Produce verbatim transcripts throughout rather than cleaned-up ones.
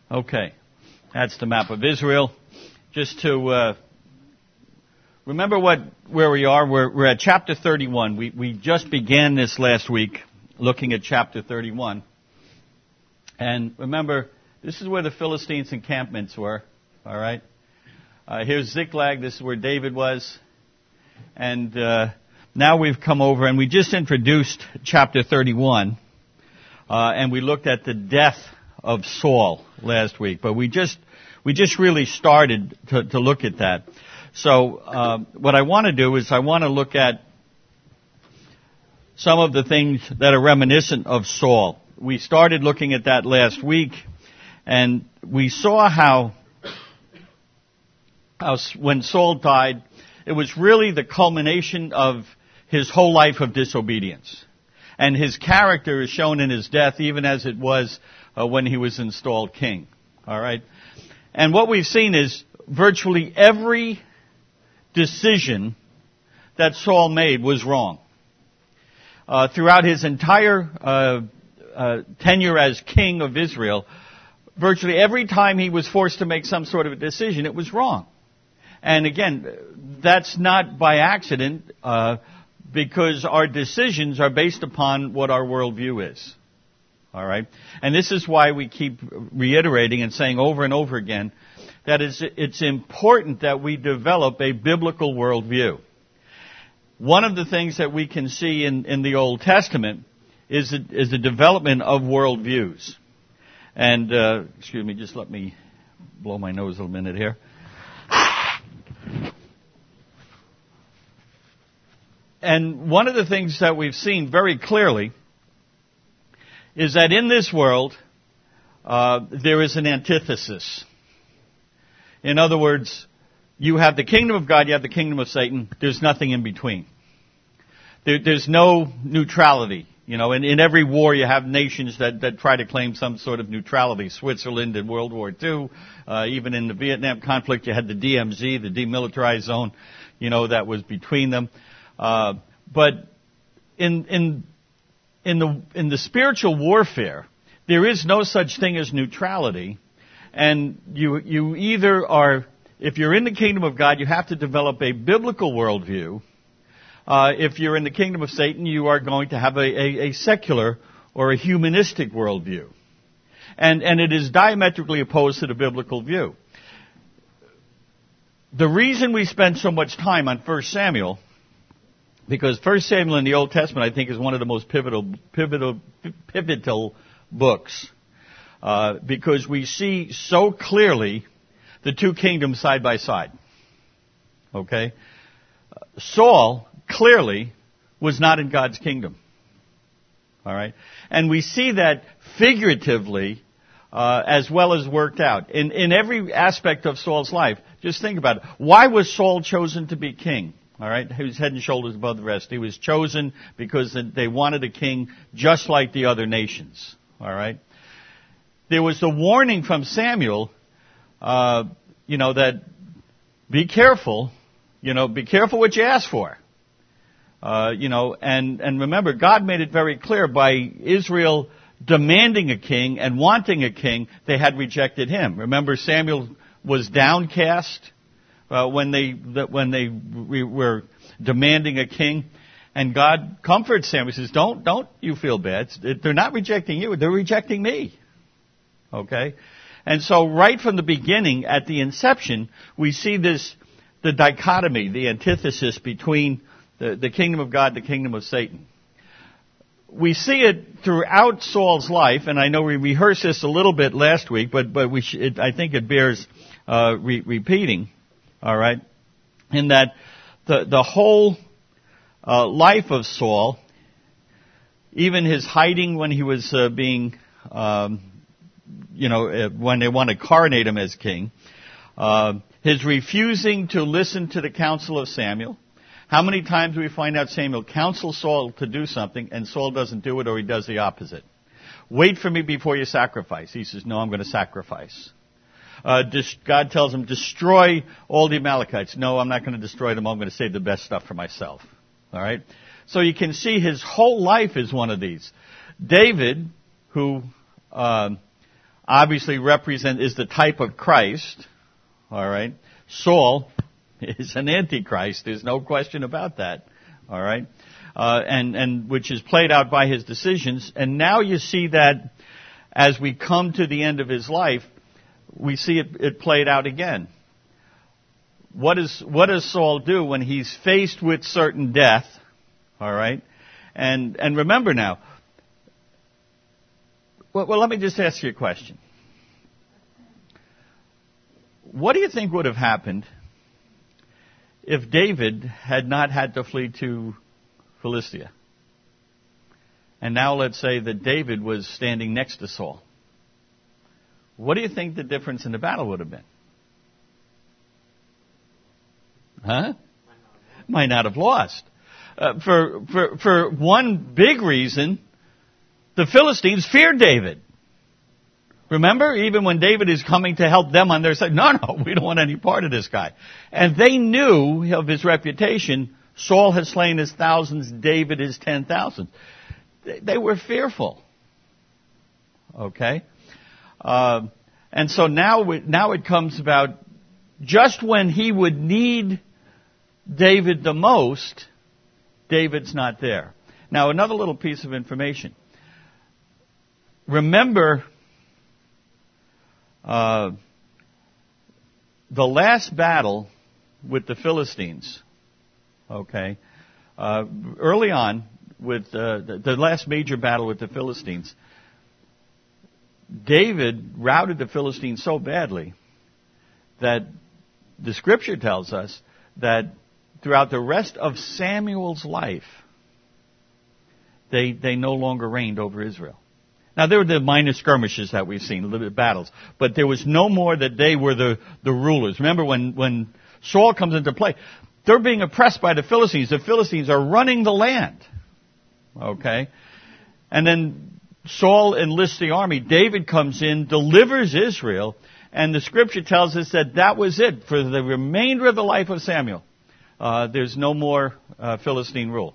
Okay, that's the map of Israel. Just to uh, remember what where we are, we're, we're at chapter thirty-one. We we just began this last week, looking at chapter thirty-one. And remember, this is where the Philistines' encampments were. All right. Uh, here's Ziklag. This is where David was. And uh, now we've come over, and we just introduced chapter thirty-one, uh, and we looked at the death of Saul last week. But we just we just really started to, to look at that. So uh, what I want to do is I want to look at some of the things that are reminiscent of Saul. We started looking at that last week, and we saw how, how when Saul died, it was really the culmination of his whole life of disobedience. And his character is shown in his death, even as it was uh, when he was installed king. All right? And what we've seen is virtually every decision that Saul made was wrong. Uh, throughout his entire uh, uh, tenure as king of Israel, virtually every time he was forced to make some sort of a decision, it was wrong. And again, that's not by accident, uh, because our decisions are based upon what our worldview is. All right? And this is why we keep reiterating and saying over and over again that it's, it's important that we develop a biblical worldview. One of the things that we can see in, in the Old Testament is the, is the development of worldviews. And, uh, excuse me, just let me blow my nose a minute here. And one of the things that we've seen very clearly is that in this world, uh, there is an antithesis. In other words, you have the kingdom of God, you have the kingdom of Satan. There's nothing in between. There, there's no neutrality. You know, in, in every war you have nations that, that try to claim some sort of neutrality. Switzerland in World War Two, uh, even in the Vietnam conflict, you had the D M Z, the demilitarized zone, you know, that was between them. Uh, but in, in, in the, in the spiritual warfare, there is no such thing as neutrality. And you, you either are, if you're in the kingdom of God, you have to develop a biblical worldview. Uh, if you're in the kingdom of Satan, you are going to have a, a, a secular or a humanistic worldview. And, and it is diametrically opposed to the biblical view. The reason we spend so much time on First Samuel, because First Samuel in the Old Testament, I think, is one of the most pivotal, pivotal, pivotal books. Uh, because we see so clearly the two kingdoms side by side. Okay? Uh, Saul clearly was not in God's kingdom. All right? And we see that figuratively uh, as well as worked out. In, in every aspect of Saul's life, just think about it. Why was Saul chosen to be king? All right? He was head and shoulders above the rest. He was chosen because they wanted a king just like the other nations. All right? There was a warning from Samuel, uh, you know, that be careful, you know, be careful what you ask for. Uh, you know, and, and remember, God made it very clear by Israel demanding a king and wanting a king, they had rejected him. Remember, Samuel was downcast uh, when they when they re- were demanding a king, and God comforts Samuel. He says, "Don't don't you feel bad? They're not rejecting you; they're rejecting me." Okay? And so right from the beginning, at the inception, we see this, the dichotomy, the antithesis between the, the kingdom of God and the kingdom of Satan. We see it throughout Saul's life, and I know we rehearsed this a little bit last week, but, but we sh- it, I think it bears uh, re- repeating, all right, in that the, the whole uh, life of Saul, even his hiding when he was uh, being... Um, you know, when they want to coronate him as king, uh, his refusing to listen to the counsel of Samuel. How many times do we find out Samuel counsels Saul to do something and Saul doesn't do it, or he does the opposite? Wait for me before you sacrifice. He says, no, I'm going to sacrifice. Uh, God tells him, destroy all the Amalekites. No, I'm not going to destroy them. I'm going to save the best stuff for myself. All right? So you can see his whole life is one of these. David, who... Um, obviously represent, is the type of Christ. All right. Saul is an antichrist. There's no question about that. All right. Uh, and, and which is played out by his decisions. And now you see that as we come to the end of his life, we see it, it played out again. What is, what does Saul do when he's faced with certain death? All right. And, and remember now, well, well, let me just ask you a question. What do you think would have happened if David had not had to flee to Philistia? And now let's say that David was standing next to Saul. What do you think the difference in the battle would have been? Huh? Might not have lost. Uh, for, for, for one big reason, the Philistines feared David. Remember, even when David is coming to help them on their side, no, no, we don't want any part of this guy. And they knew of his reputation. Saul has slain his thousands, David his ten thousands. They, they were fearful. Okay? Uh, and so now, it, now it comes about just when he would need David the most, David's not there. Now, another little piece of information. Remember, uh, the last battle with the Philistines, okay, uh, early on, with uh, the, the last major battle with the Philistines, David routed the Philistines so badly that the Scripture tells us that throughout the rest of Samuel's life, they they no longer reigned over Israel. Now, there were the minor skirmishes that we've seen, a little bit of battles, but there was no more that they were the, the rulers. Remember, when, when Saul comes into play, they're being oppressed by the Philistines. The Philistines are running the land. Okay? And then Saul enlists the army. David comes in, delivers Israel, and the Scripture tells us that that was it for the remainder of the life of Samuel. Uh, there's no more uh, Philistine rule.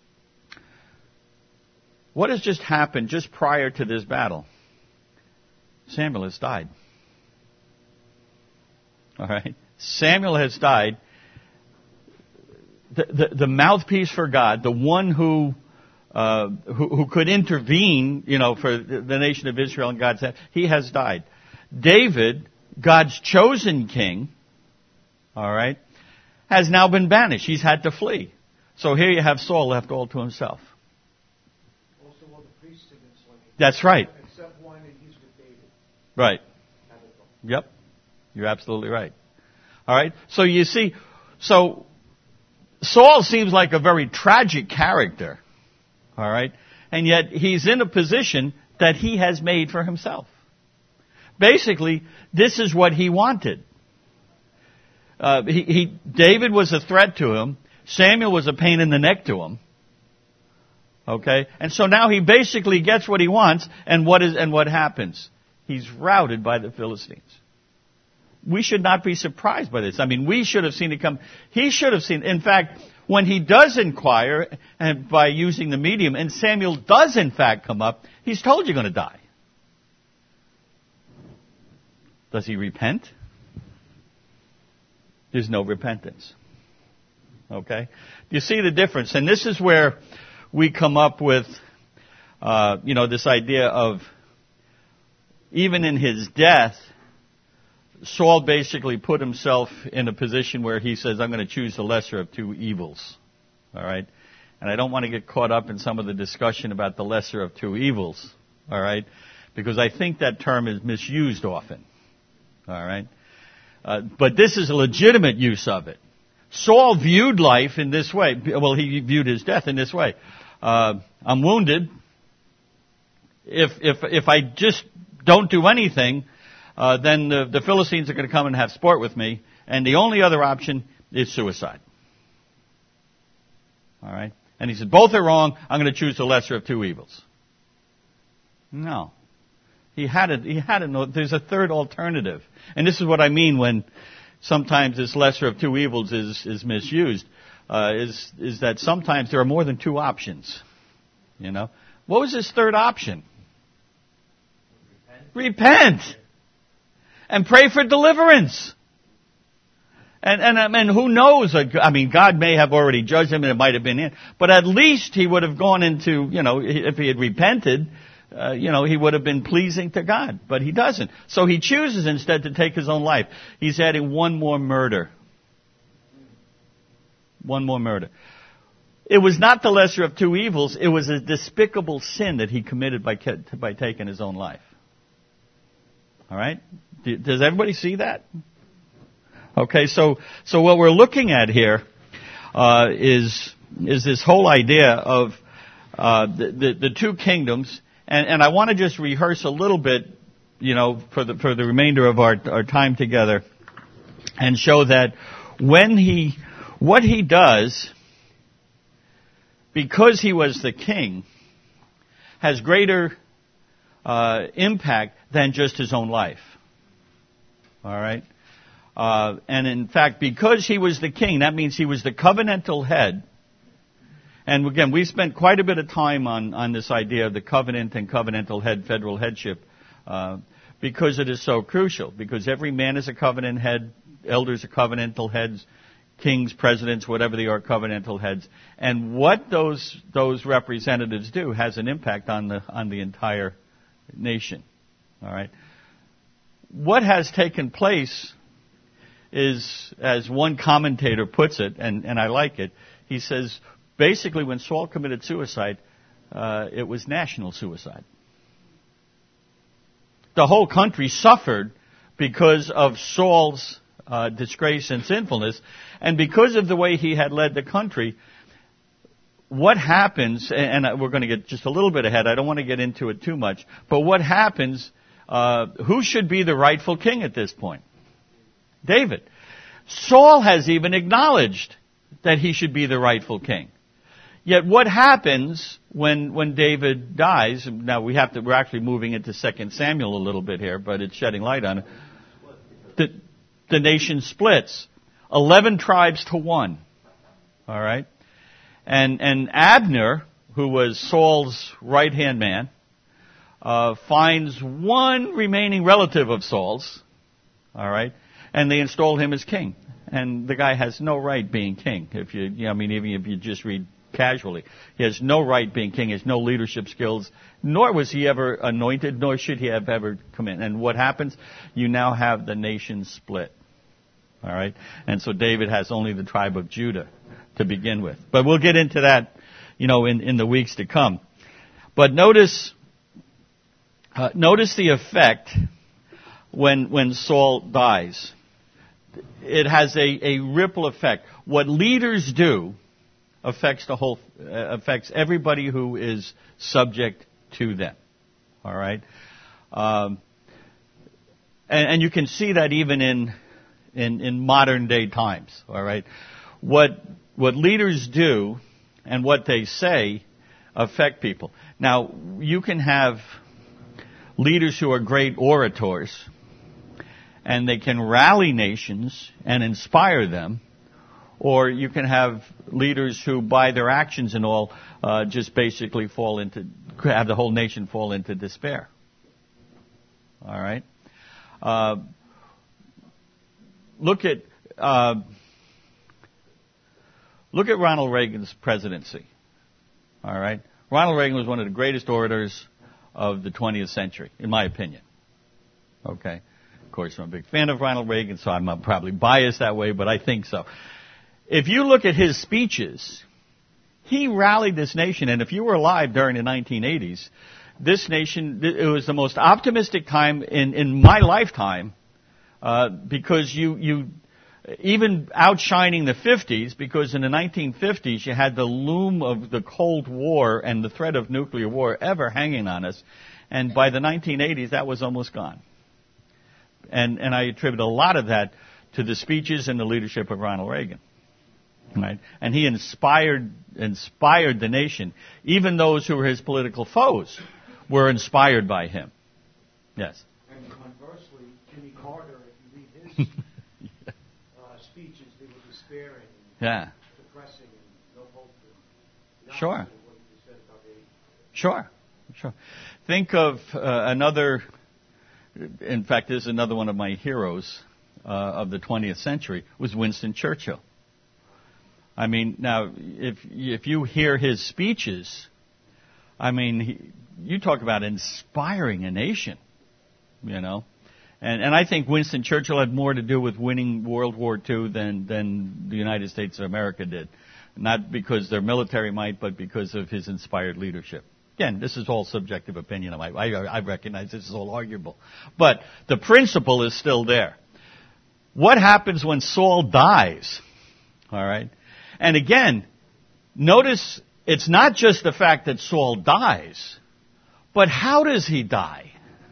What has just happened just prior to this battle? Samuel has died. All right? Samuel has died. The, the, the mouthpiece for God, the one who, uh, who who could intervene, you know, for the, the nation of Israel and God's, he has died. David, God's chosen king, all right, has now been banished. He's had to flee. So here you have Saul left all to himself. That's right. Except one, and he's with David. Right. Yep. You're absolutely right. All right. So you see, so Saul seems like a very tragic character. All right. And yet he's in a position that he has made for himself. Basically, this is what he wanted. Uh, he, he, David was a threat to him. Samuel was a pain in the neck to him. Okay? And so now he basically gets what he wants, and what is and what happens? He's routed by the Philistines. We should not be surprised by this. I mean, we should have seen it come. He should have seen. In fact, when he does inquire, and by using the medium, and Samuel does in fact come up, he's told you're going to die. Does he repent? There's no repentance. Okay? You see the difference? And this is where we come up with, uh, you know, this idea of, even in his death, Saul basically put himself in a position where he says, I'm going to choose the lesser of two evils. All right? And I don't want to get caught up in some of the discussion about the lesser of two evils. All right? Because I think that term is misused often. All right? Uh, but this is a legitimate use of it. Saul viewed life in this way. Well, he viewed his death in this way. Uh, I'm wounded. If if if I just don't do anything, uh, then the, the Philistines are going to come and have sport with me. And the only other option is suicide. All right? And he said, both are wrong. I'm going to choose the lesser of two evils. No. He had it. He had it. There's a third alternative. And this is what I mean when sometimes this lesser of two evils is, is misused, uh, is, is that sometimes there are more than two options. You know? What was his third option? Repent. Repent. And pray for deliverance. And, and, and who knows? I mean, God may have already judged him and it might have been in. But at least he would have gone into, you know, if he had repented, uh, you know, he would have been pleasing to God. But he doesn't. So he chooses instead to take his own life. He's adding one more murder. One more murder. It was not the lesser of two evils. It was a despicable sin that he committed by, by taking his own life. All right? Does everybody see that? Okay, so so what we're looking at here uh, is is this whole idea of uh, the, the the two kingdoms, and, and I want to just rehearse a little bit, you know, for the for the remainder of our our time together, and show that when he what he does, because he was the king, has greater uh, impact than just his own life. All right. Uh, and in fact, because he was the king, that means he was the covenantal head. And again, we spent quite a bit of time on, on this idea of the covenant and covenantal head, federal headship, uh, because it is so crucial. Because every man is a covenant head, elders are covenantal heads, kings, presidents, whatever they are, covenantal heads. And what those those representatives do has an impact on the on the entire nation. All right. What has taken place is, as one commentator puts it, and, and I like it, he says, basically when Saul committed suicide, uh, it was national suicide. The whole country suffered because of Saul's uh, disgrace and sinfulness, and because of the way he had led the country. What happens, and, and we're going to get just a little bit ahead, I don't want to get into it too much, but what happens, uh, who should be the rightful king at this point? David. Saul has even acknowledged that he should be the rightful king. Yet what happens when when David dies? Now we have to. We're actually moving into Second Samuel a little bit here, but it's shedding light on it. The, the nation splits, eleven tribes to one. All right, and and Abner, who was Saul's right hand man, uh, finds one remaining relative of Saul's. All right. And they install him as king. And the guy has no right being king. If you, you know, I mean, even if you just read casually. He has no right being king. He has no leadership skills. Nor was he ever anointed, nor should he have ever come in. And what happens? You now have the nation split. All right? And so David has only the tribe of Judah to begin with. But we'll get into that, you know, in, in the weeks to come. But notice, uh, notice the effect when, when Saul dies. It has a, a ripple effect. What leaders do affects the whole, uh, affects everybody who is subject to them. All right, um, and, and you can see that even in, in in modern day times. All right, what what leaders do and what they say affect people. Now you can have leaders who are great orators, and they can rally nations and inspire them, or you can have leaders who, by their actions and all, uh, just basically fall into, have the whole nation fall into despair. All right? Uh, look at, uh, look at Ronald Reagan's presidency. All right? Ronald Reagan was one of the greatest orators of the twentieth century, in my opinion. Okay? Of course, I'm a big fan of Ronald Reagan, so I'm probably biased that way, but I think so. If you look at his speeches, he rallied this nation, and if you were alive during the nineteen eighties, this nation, it was the most optimistic time in, in my lifetime, uh, because you, you, even outshining the fifties, because in the nineteen fifties you had the loom of the Cold War and the threat of nuclear war ever hanging on us, and by the nineteen eighties that was almost gone. And, and I attribute a lot of that to the speeches and the leadership of Ronald Reagan. Right? And he inspired inspired the nation. Even those who were his political foes were inspired by him. Yes. And conversely, Jimmy Carter, if you read his yeah. uh, speeches, they were despairing and yeah. depressing and no hope. And sure. What he said about sure. Sure. Think of uh, another in fact, this is another one of my heroes uh, of the twentieth century, was Winston Churchill. I mean, now, if if you hear his speeches, I mean, he, you talk about inspiring a nation, you know. And, and I think Winston Churchill had more to do with winning World War Two than, than the United States of America did. Not because their military might, but because of his inspired leadership. Again, this is all subjective opinion. I, I, I recognize this is all arguable. But the principle is still there. What happens when Saul dies? All right? And again, notice it's not just the fact that Saul dies, but how does he die?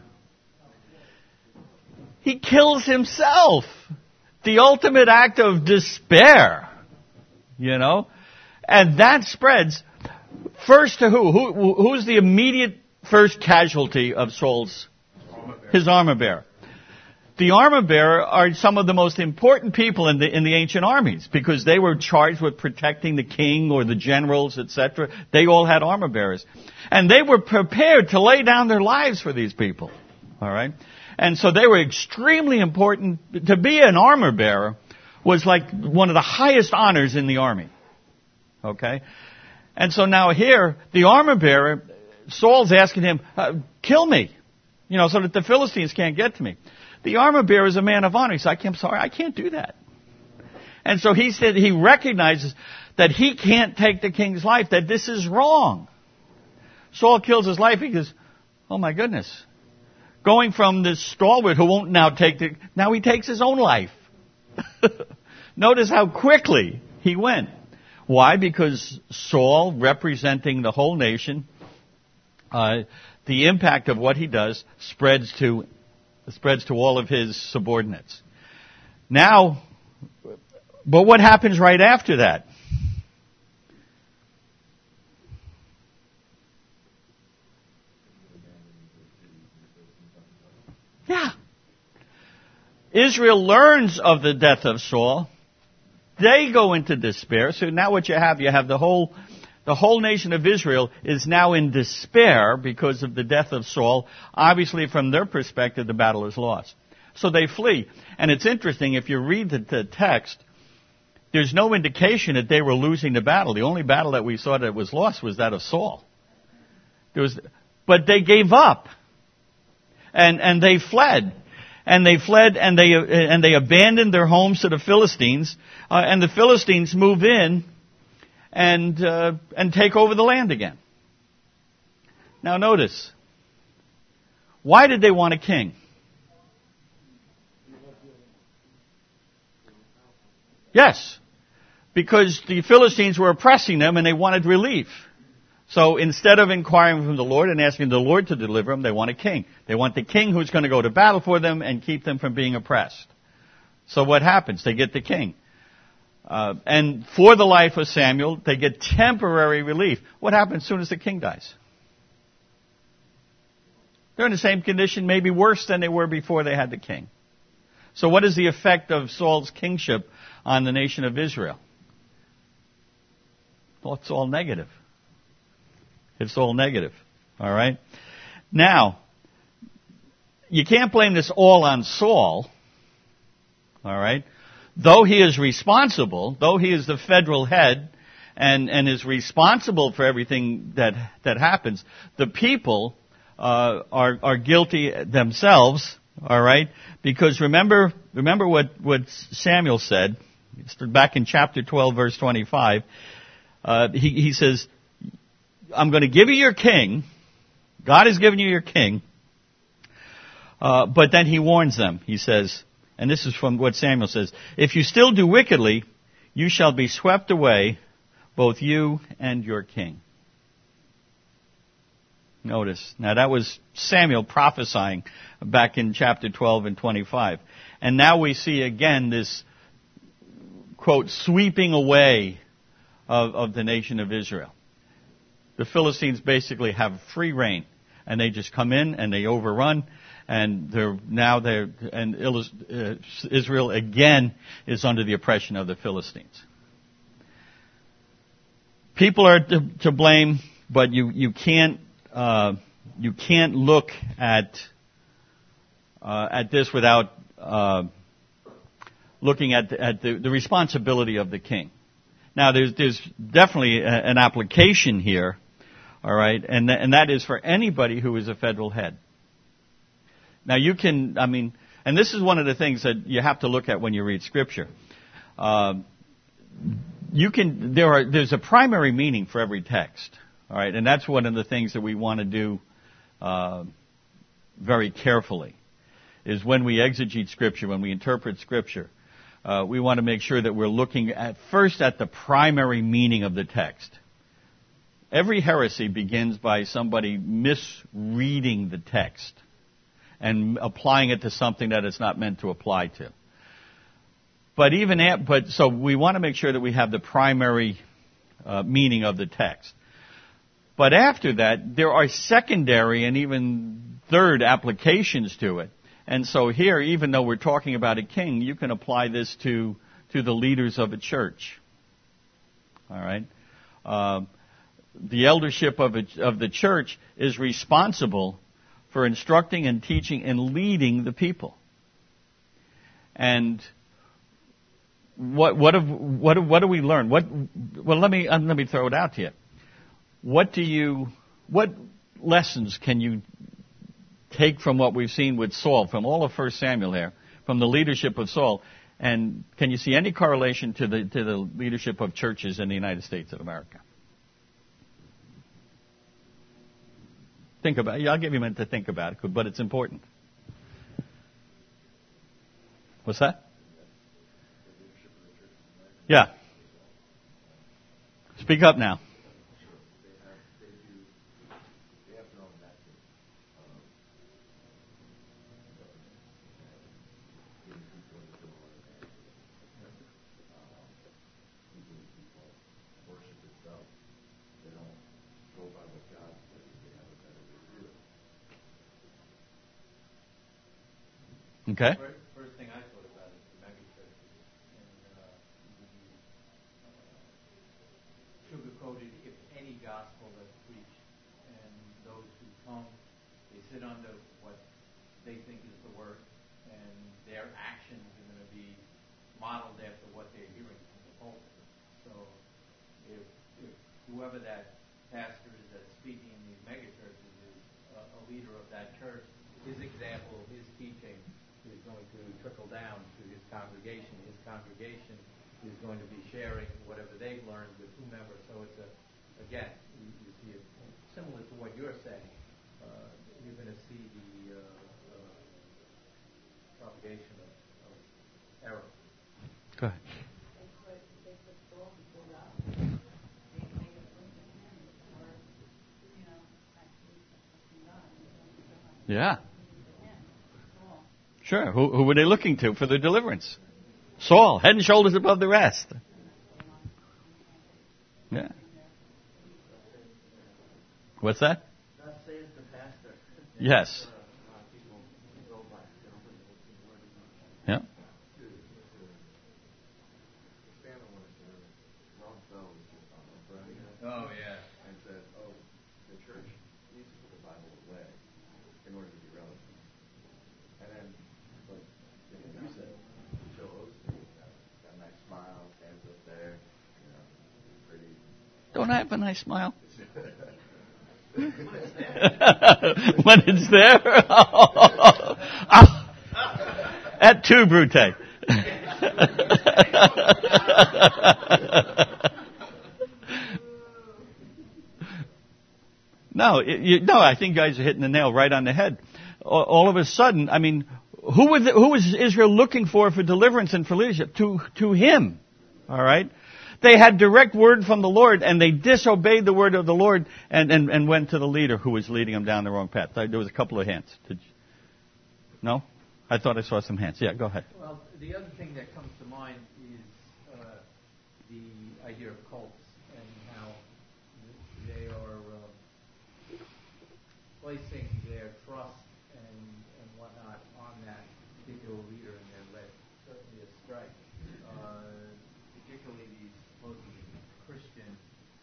He kills himself. The ultimate act of despair. You know? And that spreads first to who? who who's the immediate first casualty of Saul's? His armor bearer. The armor bearer are some of the most important people in the in the ancient armies because they were charged with protecting the king or the generals, et cetera. They all had armor bearers. And they were prepared to lay down their lives for these people. All right? And so they were extremely important. To be an armor bearer was like one of the highest honors in the army. Okay? And so now here, the armor bearer, Saul's asking him, uh, kill me, you know, so that the Philistines can't get to me. The armor bearer is a man of honor. He said, I'm sorry, I can't do that. And so he said he recognizes that he can't take the king's life, that this is wrong. Saul kills his life. He goes, oh my goodness. Going from this stalwart who won't now take the, now he takes his own life. Notice how quickly he went. Why? Because Saul, representing the whole nation, uh, the impact of what he does spreads to spreads to all of his subordinates. Now, but what happens right after that? Yeah. Israel learns of the death of Saul. They go into despair. So now what you have, you have the whole, the whole nation of Israel is now in despair because of the death of Saul. Obviously, from their perspective, the battle is lost. So they flee. And it's interesting, if you read the, the text, there's no indication that they were losing the battle. The only battle that we saw that was lost was that of Saul. There was, but they gave up. And, and they fled. And they fled and they, and they abandoned their homes to the Philistines. Uh, and the Philistines move in and, uh, and take over the land again. Now notice. Why did they want a king? Yes. Because the Philistines were oppressing them and they wanted relief. So instead of inquiring from the Lord and asking the Lord to deliver them, they want a king. They want the king who's going to go to battle for them and keep them from being oppressed. So what happens? They get the king. Uh, and for the life of Samuel, they get temporary relief. What happens as soon as the king dies? They're in the same condition, maybe worse than they were before they had the king. So what is the effect of Saul's kingship on the nation of Israel? Well, it's all negative. It's all negative. All right? Now, you can't blame this all on Saul. All right? Though he is responsible, though he is the federal head and, and is responsible for everything that, that happens, the people uh, are, are guilty themselves. All right? Because remember, remember what, what Samuel said back in chapter twelve, verse twenty-five. Uh, he, he says, I'm going to give you your king. God has given you your king. Uh, but then he warns them. He says, and this is from what Samuel says, if you still do wickedly, you shall be swept away, both you and your king. Notice. Now that was Samuel prophesying back in chapter twelve and twenty-five. And now we see again this, quote, sweeping away of, of the nation of Israel. The Philistines basically have free reign, and they just come in and they overrun, and they're now they're and Israel again is under the oppression of the Philistines. People are to, to blame, but you you can't uh, you can't look at uh, at this without uh, looking at the, at the, the responsibility of the king. Now, there's there's definitely a, an application here, all right, and th- and that is for anybody who is a federal head. Now, you can, I mean, and this is one of the things that you have to look at when you read Scripture. Uh, you can there are there's a primary meaning for every text, all right, and that's one of the things that we want to do uh, very carefully. Is when we exegete Scripture, when we interpret Scripture, uh, we want to make sure that we're looking at first at the primary meaning of the text. Every heresy begins by somebody misreading the text and applying it to something that it's not meant to apply to. But even at, but so we want to make sure that we have the primary uh, meaning of the text. But after that, there are secondary and even third applications to it. And so here, even though we're talking about a king, you can apply this to to the leaders of a church. All right, uh, the eldership of a, of the church is responsible for instructing and teaching and leading the people. And what what have, what what do we learn? What well, let me uh, let me throw it out to you. What do you what lessons can you take from what we've seen with Saul, from all of First Samuel here, from the leadership of Saul, and can you see any correlation to the to the leadership of churches in the United States of America? Think about it. I'll give you a minute to think about it, but it's important. What's that? Yeah. Speak up now. Okay. First thing I thought about is the megachurches and uh, the uh, sugar-coated, if any gospel that's preached, and those who come, they sit under what they think is the word, and their actions are going to be modeled after what they're hearing from the pulpit. So, if, if whoever that pastor is that's speaking in these megachurches is a, a leader of that church, his example, his teaching is going to trickle down to his congregation. His congregation is going to be sharing whatever they've learned with whomever. So it's a, again, you, you see it similar to what you're saying. Uh, you're going to see the uh, uh, propagation of, of error. Go ahead. Yeah. Sure. Who, who were they looking to for their deliverance? Saul, head and shoulders above the rest. Yeah. What's that? Yes. Yeah. Oh, yeah. And said, oh, the church needs to put the Bible away in order to be relevant. And then, like you said, Joel Osteen, got a nice smile, hands up there, you know, pretty. Don't I have a nice smile? When it's there? Ah, at two, Brute. No, it, you, no, I think you guys are hitting the nail right on the head. All, all of a sudden, I mean, who was, who was Israel looking for for deliverance and for leadership? To, to him. All right? They had direct word from the Lord, and they disobeyed the word of the Lord and, and, and went to the leader who was leading them down the wrong path. There was a couple of hands. Did you? No? I thought I saw some hands. Yeah, go ahead. Well, the other thing that comes to mind is uh, the idea of cults and how they are uh, placing their trust and, and whatnot on that particular leader, and they're led certainly astray. Uh, particularly these supposedly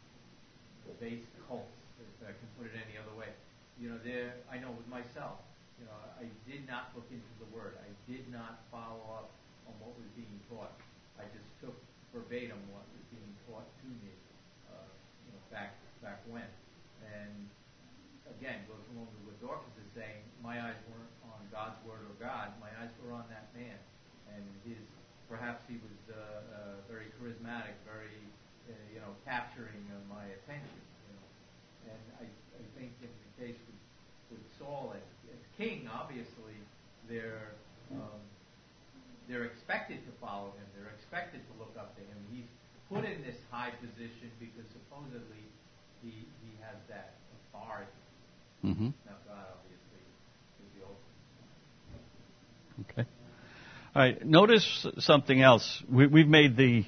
Christian-based cults, if I can put it any other way. You know, they're, I know with myself, You know, I did not look into the Word. I did not follow up on what was being taught. I just took verbatim what was being taught to me, uh, you know, back back when. And again, goes along with what Dorcas is saying. My eyes weren't on God's Word or God. My eyes were on that man, and his. Perhaps he was uh, uh, very charismatic, very, uh, you know, capturing uh, my attention. You know, and I, I think in the case with, with Saul as, as king, obviously they're um, they're expected to follow him. They're expected to look up to him. He's put in this high position because supposedly he he has that authority. Mm-hmm. Now God obviously is the ultimate. Okay. All right. Notice something else. We, we've made the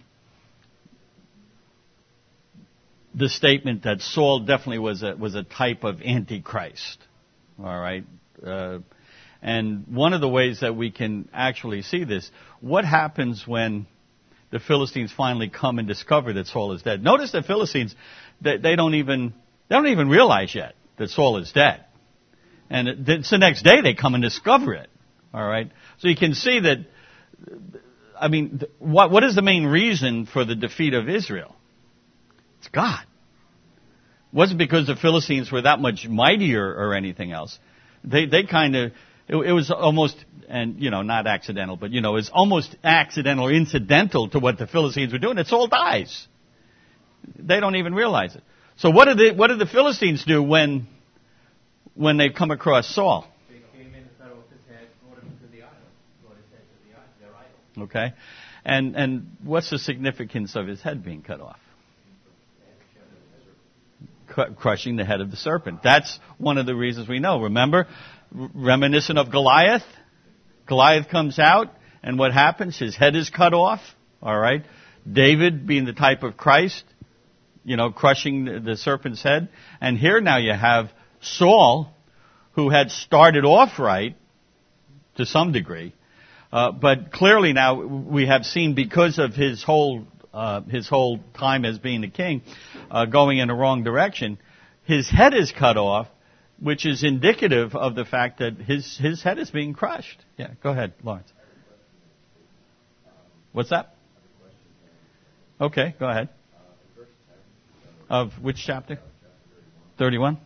the statement that Saul definitely was a was a type of Antichrist. All right. Uh, and one of the ways that we can actually see this, what happens when the Philistines finally come and discover that Saul is dead? Notice the Philistines, they, they don't even they don't even realize yet that Saul is dead, and it, it's the next day they come and discover it. All right. So you can see that. I mean, what what is the main reason for the defeat of Israel? It's God. It wasn't because the Philistines were that much mightier or anything else. They they kind of it, it was almost, and you know, not accidental, but you know, it's almost accidental or incidental to what the Philistines were doing. It all dies. They don't even realize it. So what did the what did the Philistines do when when they come across Saul? Okay, and and what's the significance of his head being cut off? C- crushing the head of the serpent. That's one of the reasons we know. Remember, r- reminiscent of Goliath. Goliath comes out, and what happens? His head is cut off. All right. David, being the type of Christ, you know, crushing the, the serpent's head. And here now you have Saul, who had started off right to some degree. Uh, but clearly now we have seen, because of his whole uh, his whole time as being the king, uh, going in the wrong direction, his head is cut off, which is indicative of the fact that his his head is being crushed. Yeah, go ahead, Lawrence. What's that? Okay, go ahead. Of which chapter? thirty-one.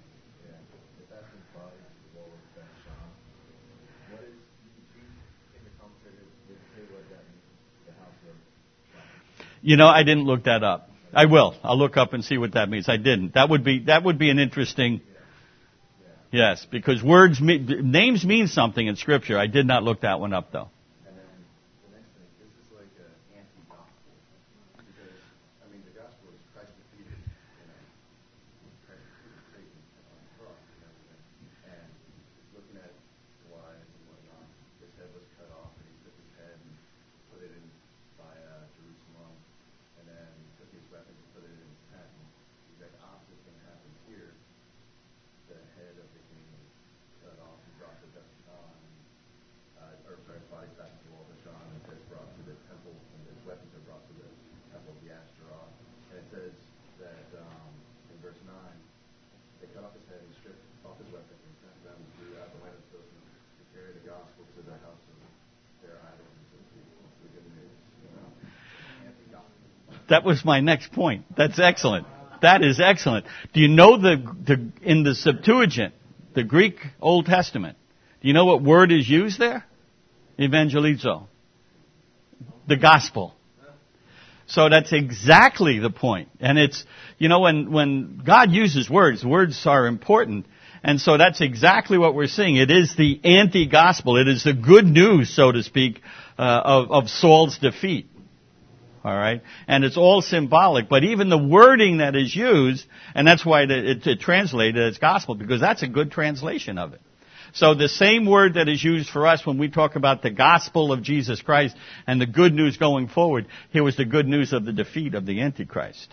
You know, I didn't look that up. I will. I'll look up and see what that means. I didn't. That would be that would be an interesting. Yes, because words, names mean something in Scripture. I did not look that one up though. And then the next thing, this is like an anti-gospel, because I mean the gospel is Christ defeated, you know, Christ defeated Satan on the cross and everything, and looking at Goliath and whatnot, his head was cut off, and he took his head and put it in by uh, Jerusalem, and then took his weapons and put it in Patton. The exact opposite is going to happen here. The head of the king is cut off and brought to Bethshan, uh, or sorry, body back to the wall of Bethshan, and it says brought to the temple, and his weapons are brought to the temple of the Ashtaroth. And it says that um, in verse nine, they cut off his head and stripped off his weapons and sent them throughout the land of Philistine to carry the gospel to the house of their idols and to the people. The good news, you know. That was my next point. That's excellent. That is excellent. Do you know the, the in the Septuagint, the Greek Old Testament, do you know what word is used there? Evangelizo. The gospel. So that's exactly the point. And it's, you know, when, when God uses words, words are important. And so that's exactly what we're seeing. It is the anti-gospel. It is the good news, so to speak, uh, of, of Saul's defeat. All right, and it's all symbolic, but even the wording that is used, and that's why it, it, it translated as gospel, because that's a good translation of it. So the same word that is used for us when we talk about the gospel of Jesus Christ and the good news going forward, here was the good news of the defeat of the Antichrist.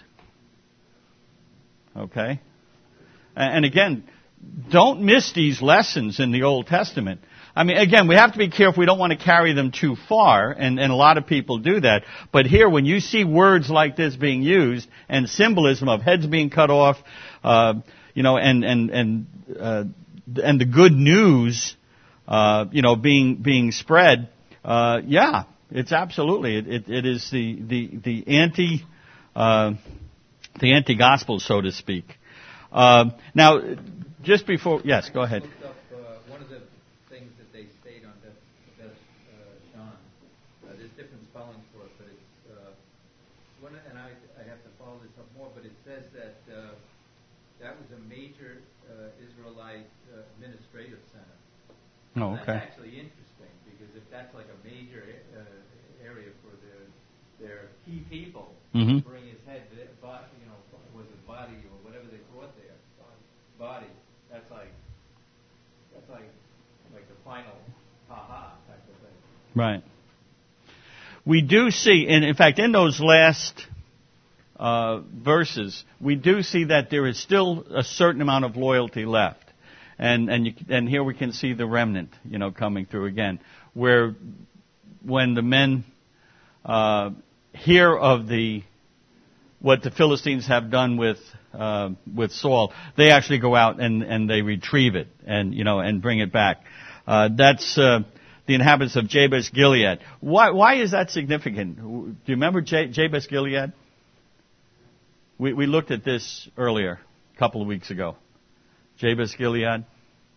Okay? And again, don't miss these lessons in the Old Testament. I mean, again, we have to be careful. We don't want to carry them too far, and, and a lot of people do that. But here, when you see words like this being used, and symbolism of heads being cut off, uh, you know, and and and uh, and the good news uh, you know, being being spread, uh, yeah, it's absolutely it, it, it is the the the anti uh, the anti gospel, so to speak. Uh, now, just before, yes, go ahead. Looked up, uh, one of the things that they state on that, that uh, Sean, uh, there's different spellings for it, but it's uh, one, and I, I have to follow this up more, but it says that uh, that was a major uh, Israelite uh, administrative center. Oh, okay. That's actually interesting, because if that's like a major uh, area for their their key people, Mm-hmm. bring his head, body, you know, was it body or whatever they brought there, body. That's like that's like like the final ha-ha type of thing. Right. We do see, and in fact, in those last uh, verses, we do see that there is still a certain amount of loyalty left, and and you, and here we can see the remnant, you know, coming through again, where when the men uh, hear of the what the Philistines have done with uh, with Saul, they actually go out and, and they retrieve it and you know and bring it back. Uh, that's uh, the inhabitants of Jabesh Gilead. Why why is that significant? Do you remember J- Jabesh Gilead? We we looked at this earlier, a couple of weeks ago. Jabesh Gilead.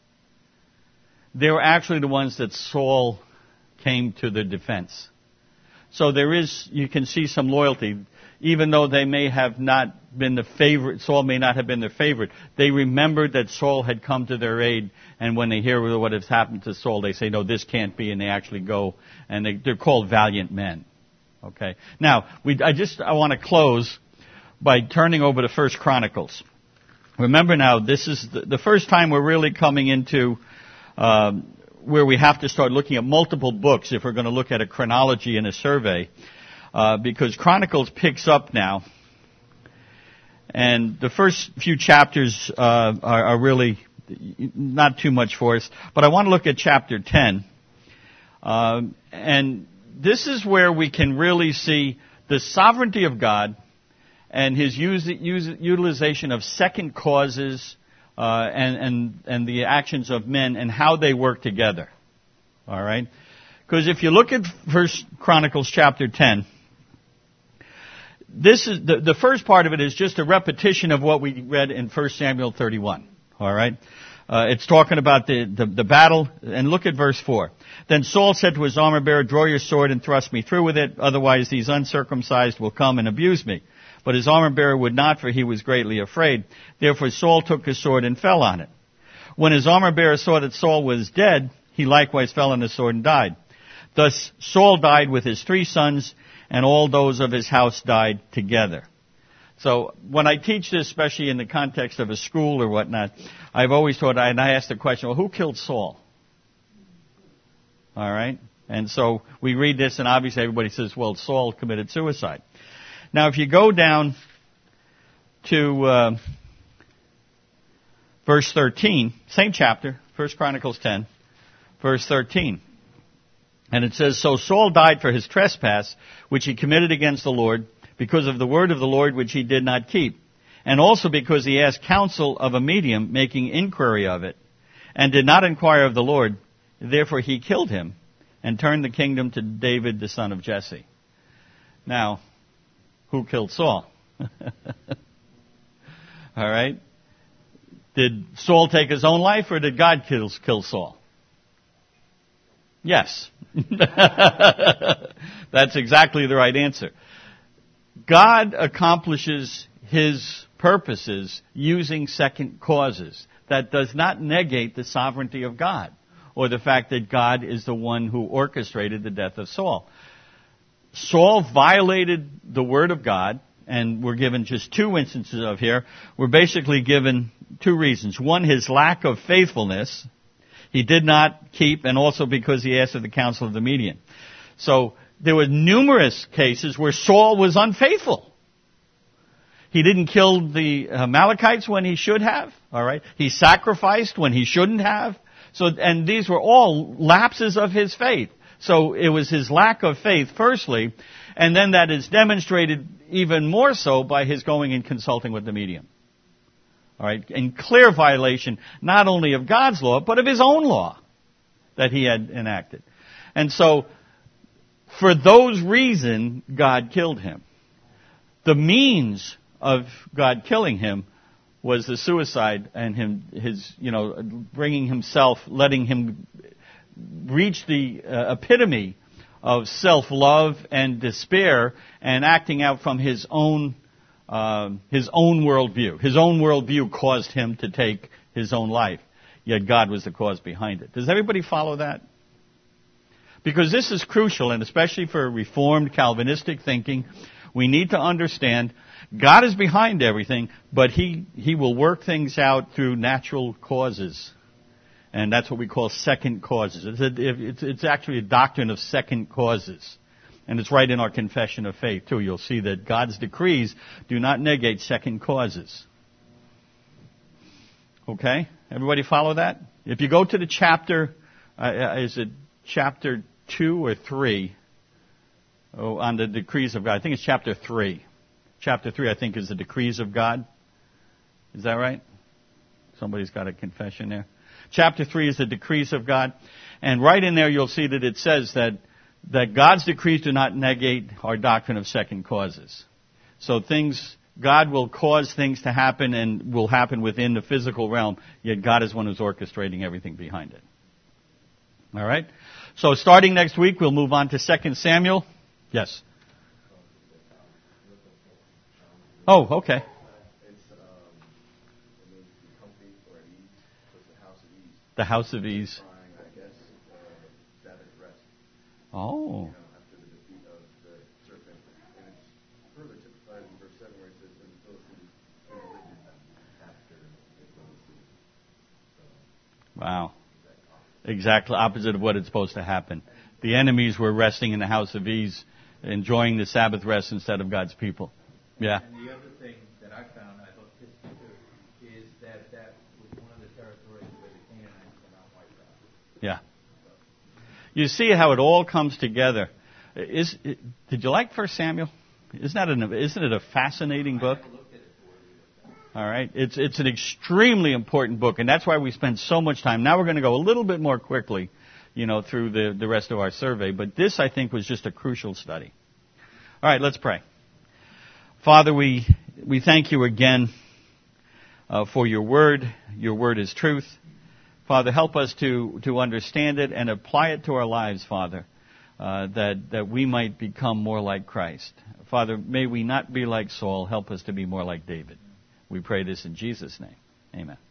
They were actually the ones that Saul came to their defense. So there is, you can see some loyalty. Even though they may have not been the favorite, Saul may not have been their favorite, they remembered that Saul had come to their aid, and when they hear what has happened to Saul, they say, no, this can't be, and they actually go, and they, they're called valiant men. Okay. Now, we, I just, I want to close by turning over to First Chronicles. Remember now, this is the, the first time we're really coming into, um, where we have to start looking at multiple books if we're going to look at a chronology and a survey. Uh, because Chronicles picks up now, and the first few chapters uh, are, are really not too much for us. But I want to look at chapter ten, uh, and this is where we can really see the sovereignty of God and His use, use, utilization of second causes uh, and, and and the actions of men and how they work together. All right, because if you look at First Chronicles chapter ten. This is the, the first part of it is just a repetition of what we read in First Samuel thirty-one. All right, uh, it's talking about the, the the battle, and look at verse four. Then Saul said to his armor bearer, "Draw your sword and thrust me through with it; otherwise these uncircumcised will come and abuse me." But his armor bearer would not, for he was greatly afraid. Therefore Saul took his sword and fell on it. When his armor bearer saw that Saul was dead, he likewise fell on his sword and died. Thus Saul died with his three sons, and all those of his house died together. So when I teach this, especially in the context of a school or whatnot, I've always taught, and I ask the question, well, who killed Saul? All right? And so we read this, and obviously everybody says, well, Saul committed suicide. Now, if you go down to uh, verse thirteen, same chapter, First Chronicles ten, verse thirteen. And it says, So Saul died for his trespass, which he committed against the Lord, because of the word of the Lord which he did not keep, and also because he asked counsel of a medium, making inquiry of it, and did not inquire of the Lord. Therefore he killed him, and turned the kingdom to David the son of Jesse. Now, who killed Saul? All right? Did Saul take his own life, or did God kill, kill Saul? Yes. That's exactly the right answer. God accomplishes His purposes using second causes. That does not negate the sovereignty of God, or the fact that God is the one who orchestrated the death of Saul. Saul violated the word of God, and we're given just two instances of here. We're basically given two reasons. One, his lack of faithfulness. He did not keep, and also because he asked of the counsel of the median. So there were numerous cases where Saul was unfaithful. He didn't kill the Amalekites when he should have. All right, he sacrificed when he shouldn't have. So, and these were all lapses of his faith. So it was his lack of faith, firstly, and then that is demonstrated even more so by his going and consulting with the medium. All right, in clear violation not only of God's law, but of his own law. that he had enacted. And so, for those reasons, God killed him. The means of God killing him was the suicide and him, his, you know, bringing himself, letting him reach the uh, epitome of self-love and despair, and acting out from his own, uh, his own worldview. His own worldview caused him to take his own life. Yet God was the cause behind it. Does everybody follow that? Because this is crucial, and especially for Reformed Calvinistic thinking, we need to understand God is behind everything, but He, He will work things out through natural causes. And that's what we call second causes. It's, a, it's, it's actually a doctrine of second causes. And it's right in our confession of faith, too. You'll see that God's decrees do not negate second causes. Okay? Everybody follow that? If you go to the chapter, uh, is it chapter two or three? Oh, on the decrees of God. I think it's chapter three. Chapter three, I think, is the decrees of God. Is that right? Somebody's got a confession there. Chapter three is the decrees of God. And right in there you'll see that it says that, that God's decrees do not negate our doctrine of second causes. So things, God will cause things to happen and will happen within the physical realm, yet God is one who's orchestrating everything behind it. All right? So starting next week, we'll move on to Second Samuel. Yes. Oh, okay. The House of Ease. Oh. Wow. Exactly opposite of what is supposed to happen. The enemies were resting in the House of Ease, enjoying the Sabbath rest instead of God's people. Yeah. And the other thing that I found, I looked this too, is that that was one of the territories where the Canaanites were not wiped out. Yeah. You see how it all comes together. Is did you like First Samuel? Isn't that an, isn't it a fascinating book? All right, it's it's an extremely important book, and that's why we spend so much time. Now we're going to go a little bit more quickly, you know, through the the rest of our survey. But this, I think, was just a crucial study. All right, let's pray. Father, we we thank you again uh, for your word. Your word is truth. Father, help us to to understand it and apply it to our lives, Father, uh, that that we might become more like Christ. Father, may we not be like Saul. Help us to be more like David. We pray this in Jesus' name. Amen.